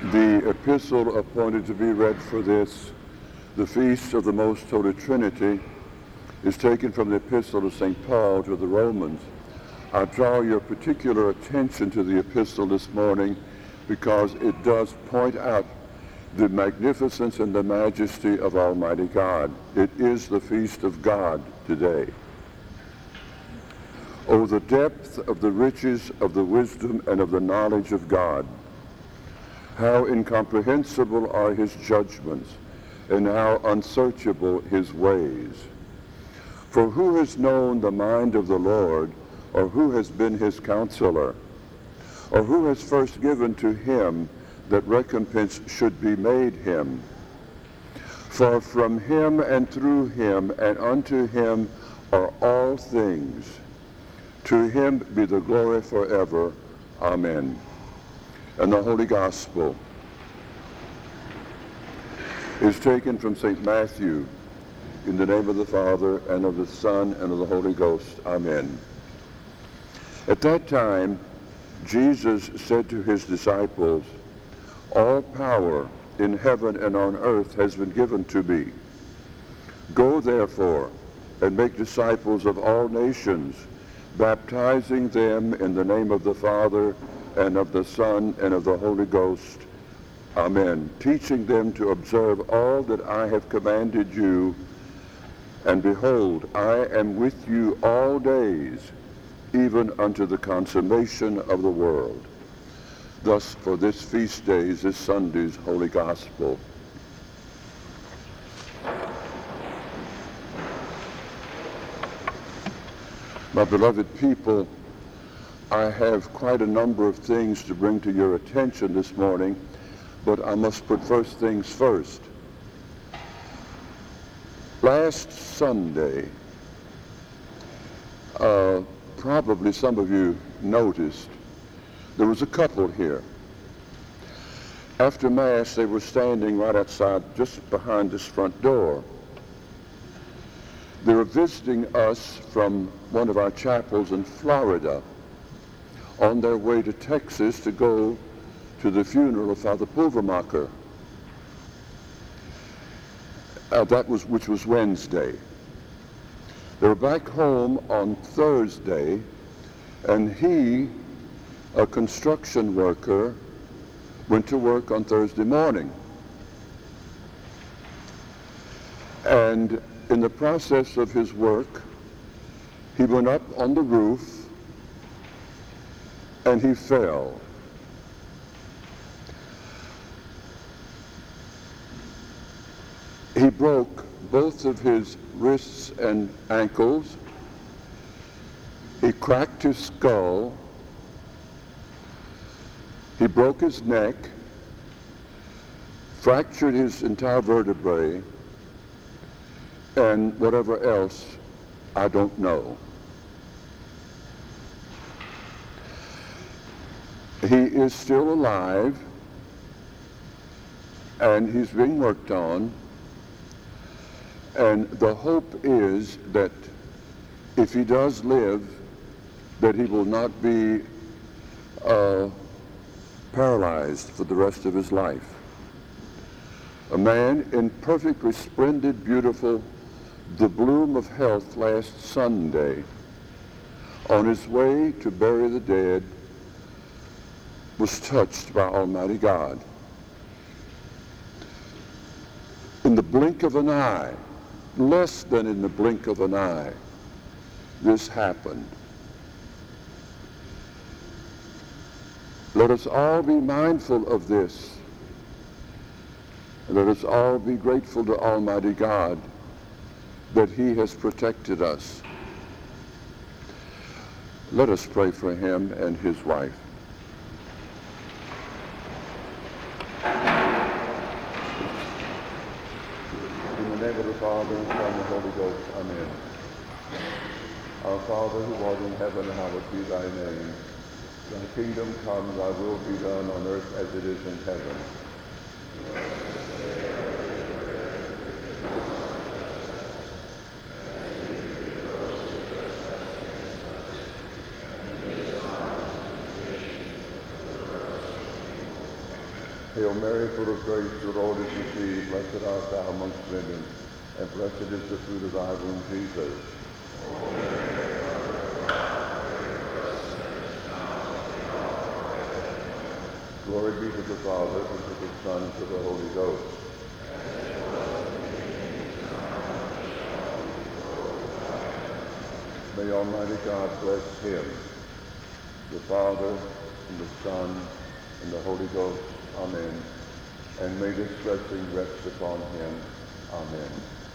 The epistle appointed to be read for this, the Feast of the Most Holy Trinity, is taken from the epistle of St. Paul to the Romans. I draw your particular attention to the epistle this morning because it does point out the magnificence and the majesty of Almighty God. It is the feast of God today. Oh, the depth of the riches of the wisdom and of the knowledge of God. How incomprehensible are his judgments, and how unsearchable his ways. For who has known the mind of the Lord, or who has been his counselor? Or who has first given to him that recompense should be made him? For from him and through him and unto him are all things. To him be the glory forever. Amen. And the Holy Gospel is taken from St. Matthew. In the name of the Father, and of the Son, and of the Holy Ghost. Amen. At that time, Jesus said to his disciples, all power in heaven and on earth has been given to me. Go therefore and make disciples of all nations, baptizing them in the name of the Father, and of the Son, and of the Holy Ghost. Amen. Teaching them to observe all that I have commanded you. And behold, I am with you all days, even unto the consummation of the world. Thus, for this feast day is this Sunday's Holy Gospel. My beloved people, I have quite a number of things to bring to your attention this morning, but I must put first things first. Last Sunday, probably some of you noticed, there was a couple here. After Mass, they were standing right outside, just behind this front door. They were visiting us from one of our chapels in Florida, on their way to Texas to go to the funeral of Father Pulvermacher. Which was Wednesday. They were back home on Thursday, and he, a construction worker, went to work on Thursday morning. And in the process of his work, he went up on the roof and he fell. He broke both of his wrists and ankles. He cracked his skull. He broke his neck, fractured his entire vertebrae, and whatever else, I don't know. He is still alive, and he's being worked on. And the hope is that if he does live, that he will not be paralyzed for the rest of his life. A man in perfectly splendid, beautiful, the bloom of health last Sunday, on his way to bury the dead, was touched by Almighty God. In the blink of an eye, less than in the blink of an eye, this happened. Let us all be mindful of this. Let us all be grateful to Almighty God that he has protected us. Let us pray for him and his wife. In the name of the Father, and Son, and Holy Ghost. Amen. Our Father, who art in heaven, hallowed be thy name. Thy kingdom come, thy will be done on earth as it is in heaven. Hail Mary, full of grace, the Lord is with thee. Blessed art thou amongst women, and blessed is the fruit of thy womb, Jesus. Glory be to the Father, and to the Son, and to the Holy Ghost. May Almighty God bless him, the Father, and the Son, and the Holy Ghost. Amen. And may this blessing rest upon him. Amen.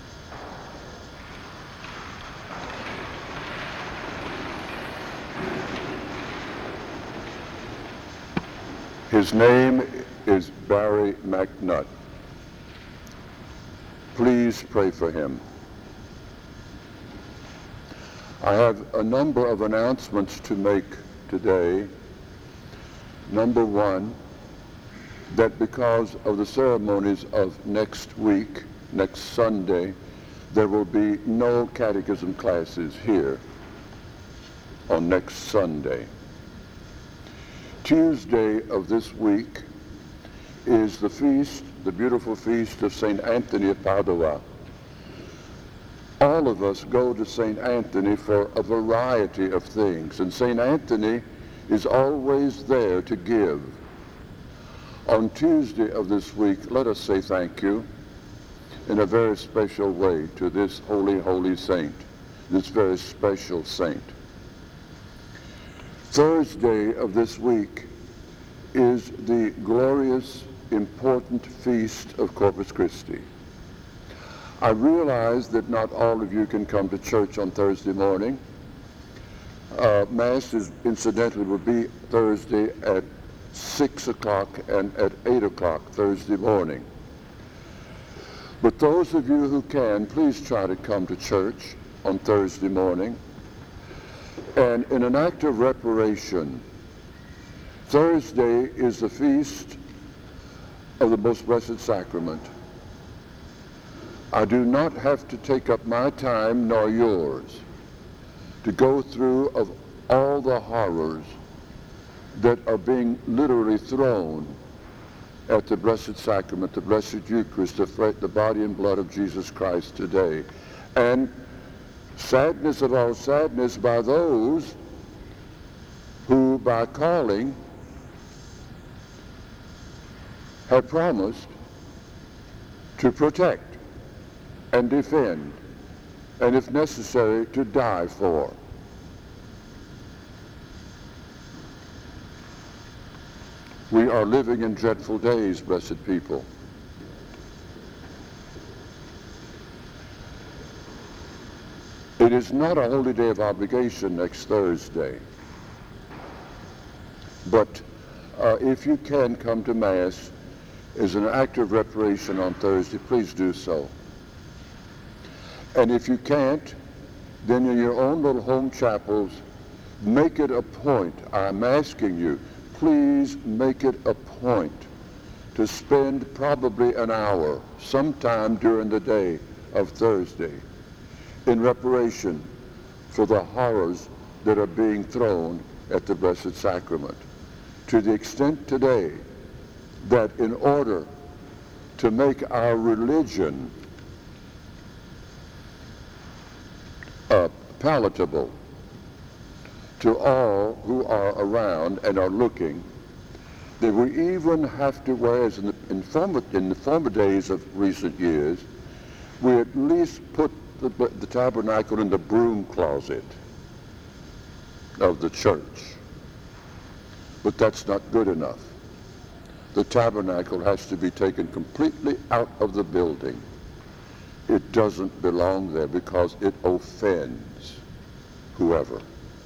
His name is Barry McNutt. Please pray for him. I have a number of announcements to make today. Number one, that because of the ceremonies of next week, next Sunday, there will be no catechism classes here on next Sunday. Tuesday of this week is the feast, the beautiful feast of St. Anthony of Padua. All of us go to St. Anthony for a variety of things, and St. Anthony is always there to give. On Tuesday of this week, let us say thank you in a very special way to this holy, holy saint, this very special saint. Thursday of this week is the glorious, important feast of Corpus Christi. I realize that not all of you can come to church on Thursday morning. Mass is incidentally will be Thursday at 6 o'clock and at 8 o'clock Thursday morning. But those of you who can, please try to come to church on Thursday morning. And in an act of reparation, Thursday is the feast of the Most Blessed Sacrament. I do not have to take up my time nor yours to go through of all the horrors that are being literally thrown at the Blessed Sacrament, the Blessed Eucharist, the body and blood of Jesus Christ today. And sadness of all sadness by those who, by calling, have promised to protect and defend, and if necessary, to die for. We are living in dreadful days, blessed people. It is not a holy day of obligation next Thursday, but if you can come to Mass as an act of reparation on Thursday, please do so. And if you can't, then in your own little home chapels, make it a point. I'm asking you, please make it a point to spend probably an hour sometime during the day of Thursday in reparation for the horrors that are being thrown at the Blessed Sacrament. To the extent today that in order to make our religion palatable to all who are around and are looking, that we even have to, whereas in the former days of recent years, we at least put the tabernacle in the broom closet of the church. But that's not good enough. The tabernacle has to be taken completely out of the building. It doesn't belong there because it offends whoever.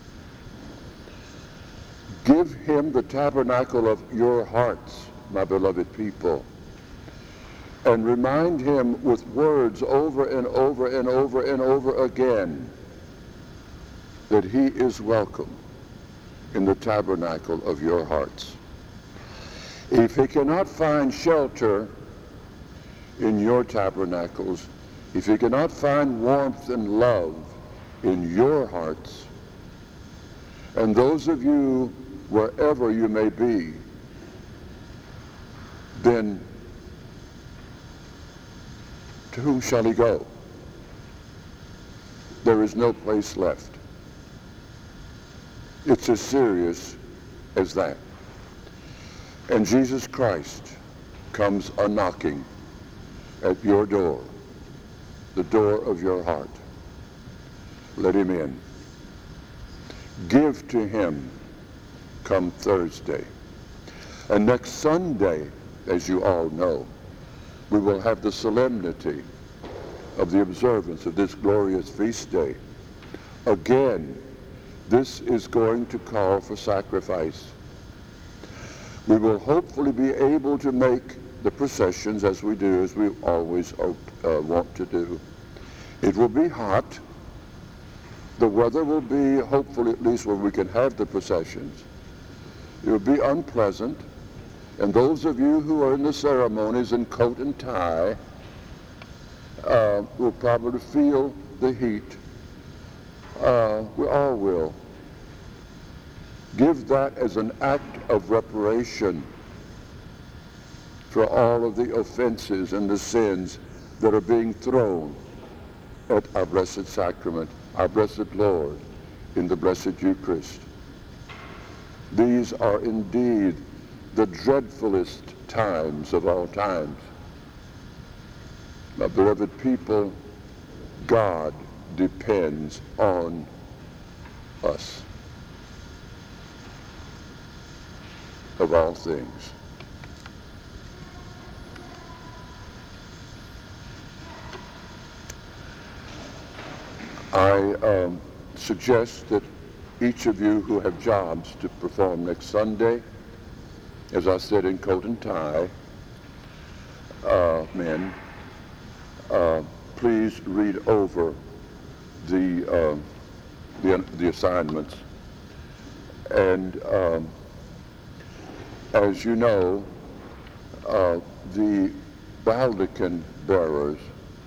Give him the tabernacle of your hearts, my beloved people, and remind him with words over and over and over and over again that he is welcome in the tabernacle of your hearts. If he cannot find shelter in your tabernacles, if he cannot find warmth and love in your hearts, and those of you, wherever you may be, then to whom shall he go? There is no place left. It's as serious as that. And Jesus Christ comes a-knocking at your door, the door of your heart. Let him in. Give to him come Thursday. And next Sunday, as you all know, we will have the solemnity of the observance of this glorious feast day. Again, this is going to call for sacrifice. We will hopefully be able to make the processions as we do, as we always want to do. It will be hot. The weather will be, hopefully at least where we can have the processions. It will be unpleasant. And those of you who are in the ceremonies in coat and tie will probably feel the heat. We all will. Give that as an act of reparation for all of the offenses and the sins that are being thrown at our blessed sacrament, our blessed Lord, in the blessed Eucharist. These are indeed the dreadfulest times of all times. My beloved people, God depends on us of all things. I suggest that each of you who have jobs to perform next Sunday, as I said, in coat and tie, men, please read over the assignments. And as you know, the baldachin bearers,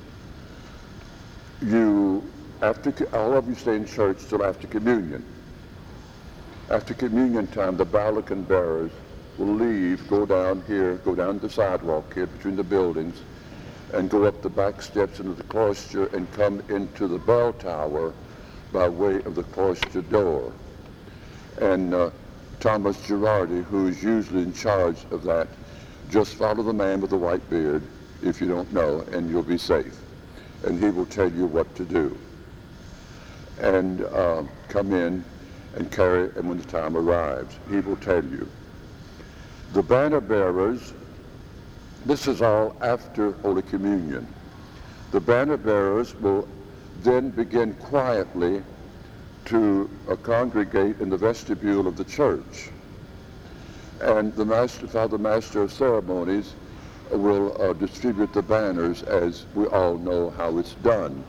all of you stay in church till after communion. After communion time, the baldachin bearers will leave, go down the sidewalk here between the buildings, and go up the back steps into the cloister and come into the bell tower by way of the cloister door. And Thomas Girardi, who is usually in charge of that, just follow the man with the white beard, if you don't know, and you'll be safe. And he will tell you what to do. And come in and carry, and when the time arrives, he will tell you. The banner bearers, this is all after Holy Communion. The banner bearers will then begin quietly to congregate in the vestibule of the church. And the Father Master of Ceremonies will distribute the banners, as we all know how it's done.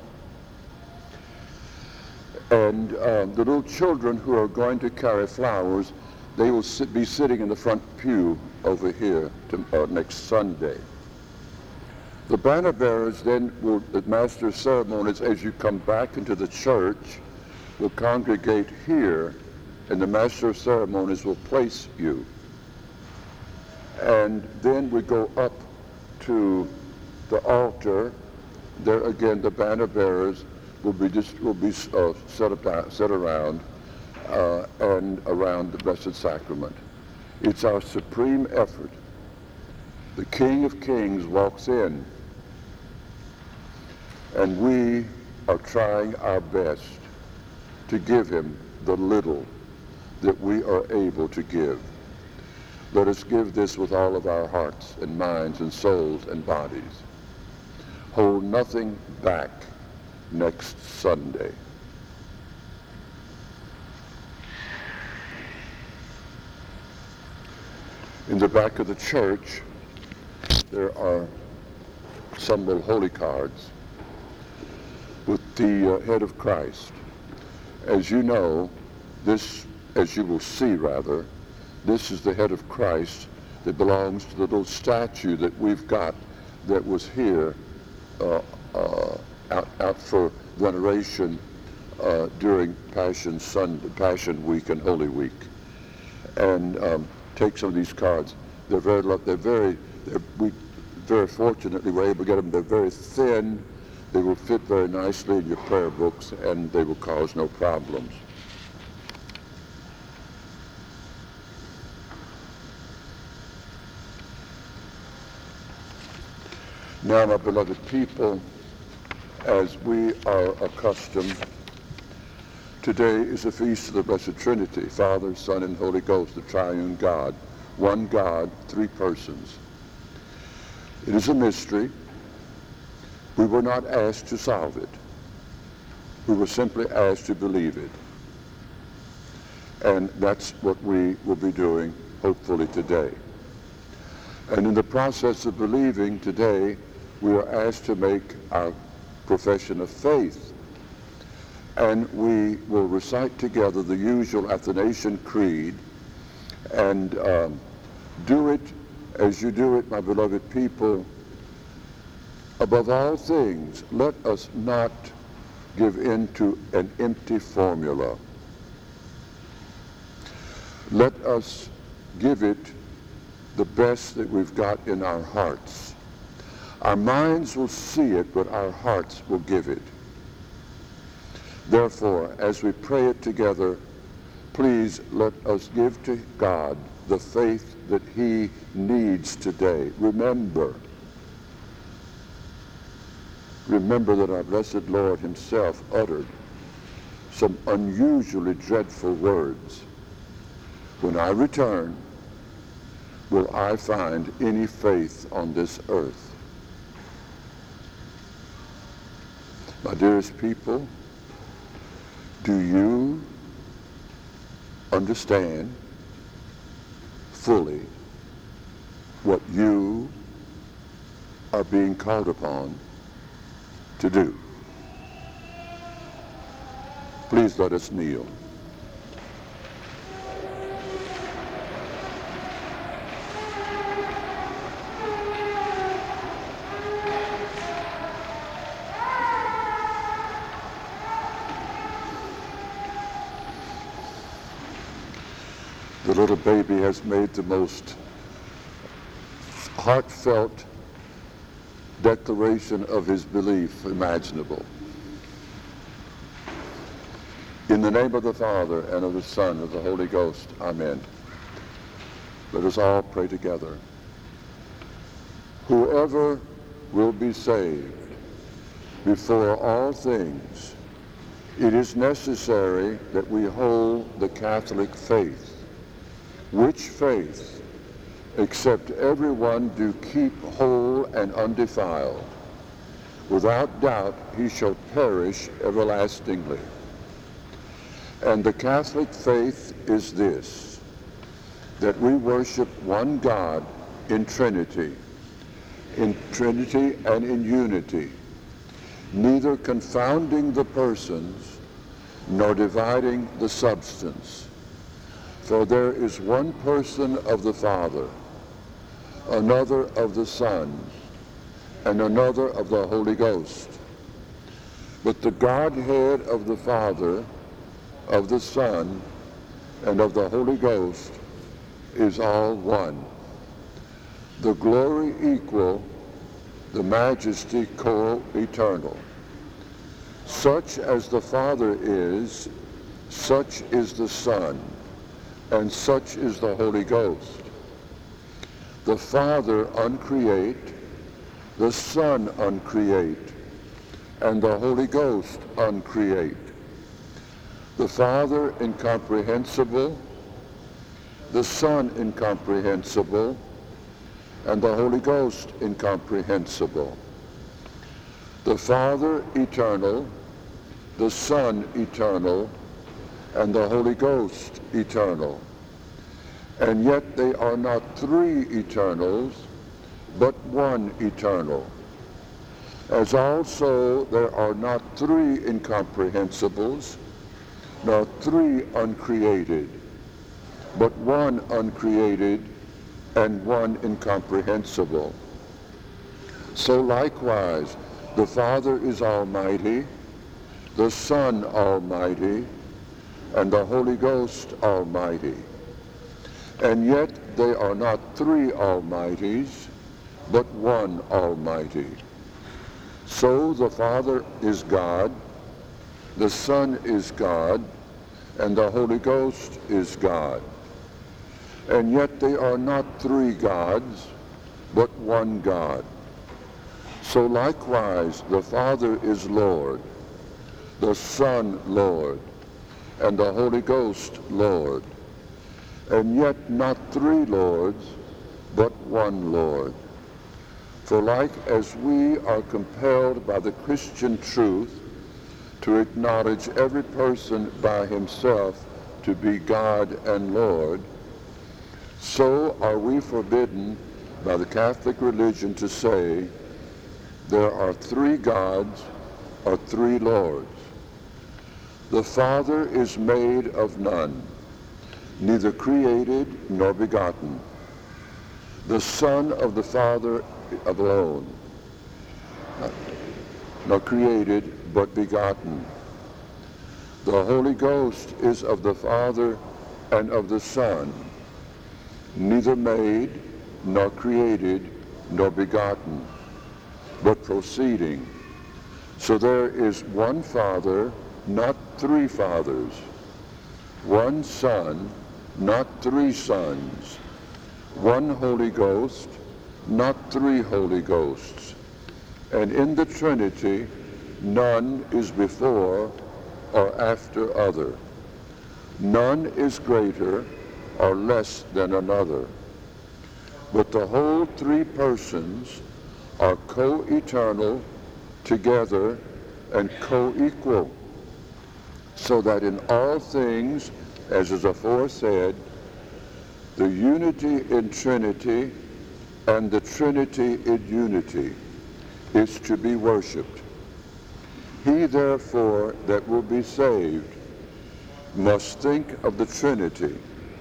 And the little children who are going to carry flowers, they will be sitting in the front pew over here next Sunday. The banner bearers then will, the Master of Ceremonies, as you come back into the church, will congregate here, and the Master of Ceremonies will place you. And then we go up to the altar. There again, the banner bearers will be set around and around the Blessed Sacrament. It's our supreme effort. The King of Kings walks in, and we are trying our best to give him the little that we are able to give. Let us give this with all of our hearts and minds and souls and bodies. Hold nothing back next Sunday. In the back of the church, there are some little holy cards with the head of Christ. As you know, as you will see rather, this is the head of Christ that belongs to the little statue that we've got that was here out for veneration during Passion Week and Holy Week. And take some of these cards. They're We very fortunately were able to get them. They're very thin. They will fit very nicely in your prayer books, and they will cause no problems. Now, my beloved people, as we are accustomed, today is a feast of the Blessed Trinity, Father, Son, and Holy Ghost, the triune God. One God, three persons. It is a mystery. We were not asked to solve it. We were simply asked to believe it. And that's what we will be doing, hopefully, today. And in the process of believing today, we are asked to make our profession of faith. And we will recite together the usual Athanasian Creed and do it as you do it, my beloved people. Above all things, let us not give in to an empty formula. Let us give it the best that we've got in our hearts. Our minds will see it, but our hearts will give it. Therefore, as we pray it together, please let us give to God the faith that he needs today. Remember that our blessed Lord himself uttered some unusually dreadful words. When I return, will I find any faith on this earth? My dearest people, do you understand fully what you are being called upon to do? Please let us kneel. The little baby has made the most heartfelt declaration of his belief imaginable. In the name of the Father, and of the Son, and of the Holy Ghost, amen. Let us all pray together. Whoever will be saved, before all things, it is necessary that we hold the Catholic faith, which faith, except everyone do keep whole and undefiled, without doubt he shall perish everlastingly. And the Catholic faith is this, that we worship one God in Trinity and in unity, neither confounding the persons nor dividing the substance. For there is one person of the Father, another of the Son, and another of the Holy Ghost. But the Godhead of the Father, of the Son, and of the Holy Ghost is all one. The glory equal, the majesty co-eternal. Such as the Father is, such is the Son, and such is the Holy Ghost. The Father uncreate, the Son uncreate, and the Holy Ghost uncreate. The Father incomprehensible, the Son incomprehensible, and the Holy Ghost incomprehensible. The Father eternal, the Son eternal, and the Holy Ghost eternal. And yet they are not three eternals, but one eternal. As also there are not three incomprehensibles, nor three uncreated, but one uncreated and one incomprehensible. So likewise, the Father is almighty, the Son almighty, and the Holy Ghost almighty. And yet they are not three almighties, but one Almighty. So the Father is God, the Son is God, and the Holy Ghost is God. And yet they are not three gods, but one God. So likewise the Father is Lord, the Son Lord, and the Holy Ghost Lord. And yet not three Lords, but one Lord. For like as we are compelled by the Christian truth to acknowledge every person by himself to be God and Lord, so are we forbidden by the Catholic religion to say there are three gods or three Lords. The Father is made of none, neither created nor begotten. The Son of the Father alone, nor created but begotten. The Holy Ghost is of the Father and of the Son, neither made nor created nor begotten, but proceeding. So there is one Father, not three fathers, one Son, not three sons, one Holy Ghost, not three Holy Ghosts. And in the Trinity, none is before or after other. None is greater or less than another. But the whole three persons are co-eternal, together, and co-equal, so that in all things, as is aforesaid, the unity in Trinity and the Trinity in unity is to be worshipped. He therefore that will be saved must think of the Trinity.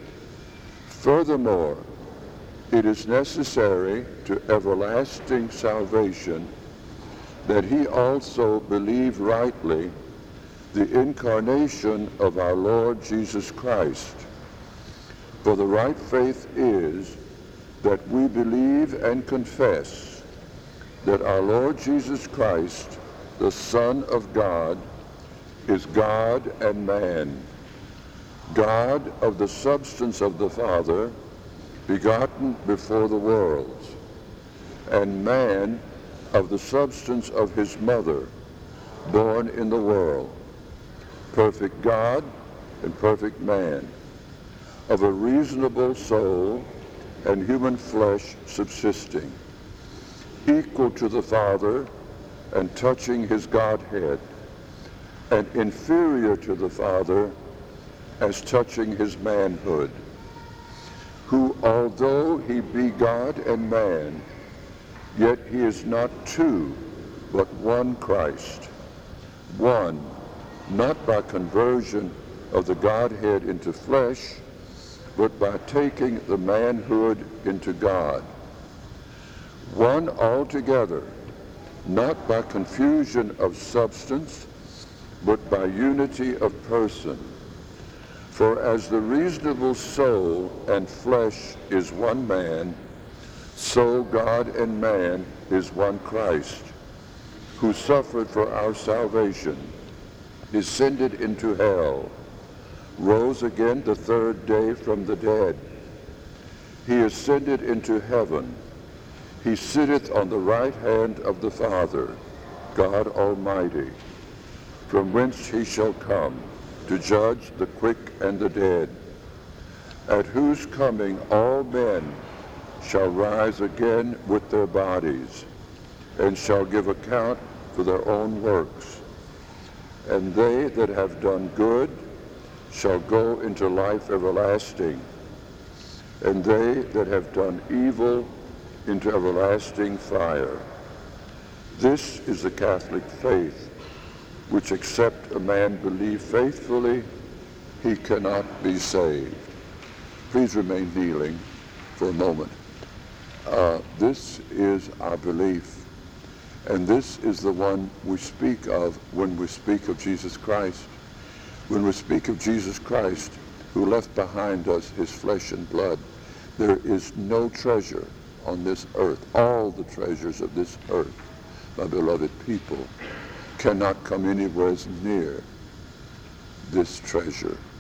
Furthermore, it is necessary to everlasting salvation that he also believe rightly the incarnation of our Lord Jesus Christ. For the right faith is that we believe and confess that our Lord Jesus Christ, the Son of God, is God and man, God of the substance of the Father, begotten before the worlds, and man of the substance of his mother, born in the world, perfect God and perfect man, of a reasonable soul and human flesh subsisting, equal to the Father and touching his Godhead, and inferior to the Father as touching his manhood, who, although he be God and man, yet he is not two, but one Christ, one, not by conversion of the Godhead into flesh, but by taking the manhood into God. One altogether, not by confusion of substance, but by unity of person. For as the reasonable soul and flesh is one man, so God and man is one Christ, who suffered for our salvation, descended into hell, rose again the third day from the dead. He ascended into heaven. He sitteth on the right hand of the Father, God Almighty, from whence he shall come to judge the quick and the dead, at whose coming all men shall rise again with their bodies, and shall give account for their own works. And they that have done good shall go into life everlasting, and they that have done evil into everlasting fire. This is the Catholic faith, which except a man believe faithfully, he cannot be saved. Please remain kneeling for a moment. This is our belief, and this is the one we speak of when we speak of Jesus Christ. When we speak of Jesus Christ, who left behind us his flesh and blood, there is no treasure on this earth, all the treasures of this earth, my beloved people, cannot come anywhere near this treasure